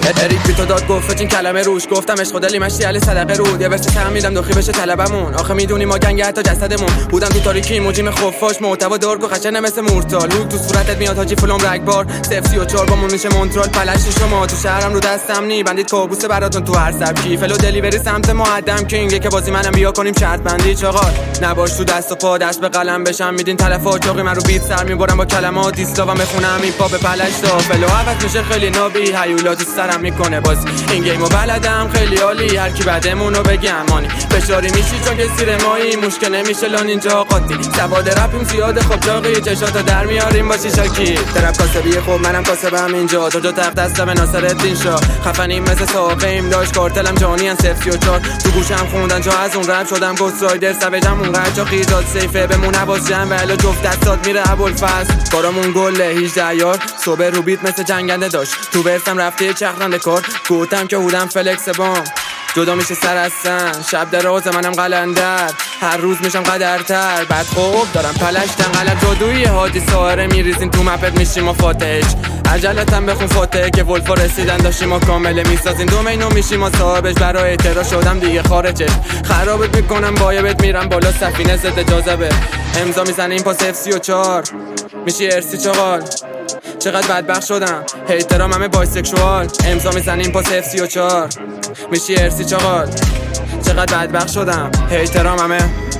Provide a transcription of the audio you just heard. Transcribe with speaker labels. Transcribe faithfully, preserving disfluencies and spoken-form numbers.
Speaker 1: اریک بی تو داد گفت این کلمه روش گفتم عشق دلی مشتی علی صدقه رود یه ورس سهم میدم دخی بشه طلبمون آخه میدونی ما گنگ حتی جسدمون بودم تو تاریکی موجیم خفاش محتوا درگو خشنه مثل مورتال لوک تو صورتت میاد حاجی فلوم رگبار صفر سی و چهار بامون میشه مونترال پلش شما تو شهرم رو دستم نی بندید کابوس براتون تو هر سبکی فلو دلیوری سمت مقدم کینگ که بازی منم بیا کنیم شرط بندی چاقال نباش تو دست و پا دست به قلم بشم میدین تلفات چاقی من رو بیت سر میبرم با کلمات دیسلاوام بخونم این پا به پلش دا فلو عوض میشه خیلی نابی هیولا تو سرم میکنه بازی این گیمو بلدم خیلی عالی هر کی بعدمونو بگه امانی فشاری میشی چون که زیر مایی مشکل نمیشه لان اینجا قاطی سواد رپیم زیاده خب چاقی چشاتو در میاریم باشی شاکی طرف کاسبی خب منم کاسبم اینجا تو جو تخت دستم ناصرالدین شاه خفنیم مثل ساقیم داشت کارتلم جانی ان صفر سی و چهار تو گوشم خوندن جا از اون رپ شدم گوست رایدر سوجم اونقدر جا خیزاد سیفه بمون عباس جمع ولی جفت دستات میره ابوالفضل کارمون گله هجده یار صبح رو بیت مثل جنگنده داشت تو برسم رفته چخرنده کار گوتم که هودم فلکس بام جدا میشه سر از سن شب دراز منم قلندر هر روز میشم قدرتر بعد خوب دارم پلشتن قلب جادویی هادی ساهره میریزین تو مپت میشیم و فاتحش عجلتم بخون فاتحه که ولفا رسیدن داشتیم ما کامله میسازین دومینو میشیم ما صاحبش برای اعتراض شدم دیگه خارجش خرابت میکنم بایبت میرم بالا سفینه ضد جاذبه امضا میزنیم پاس اف سی و چهار میشی ارسی چاقال چقدر بدبخت شدم هیترام همه بایسکشوال امضا میزنیم پاس اف سی و چهار میشی ارسی چاقال چقدر بدبخت شدم هیترام همه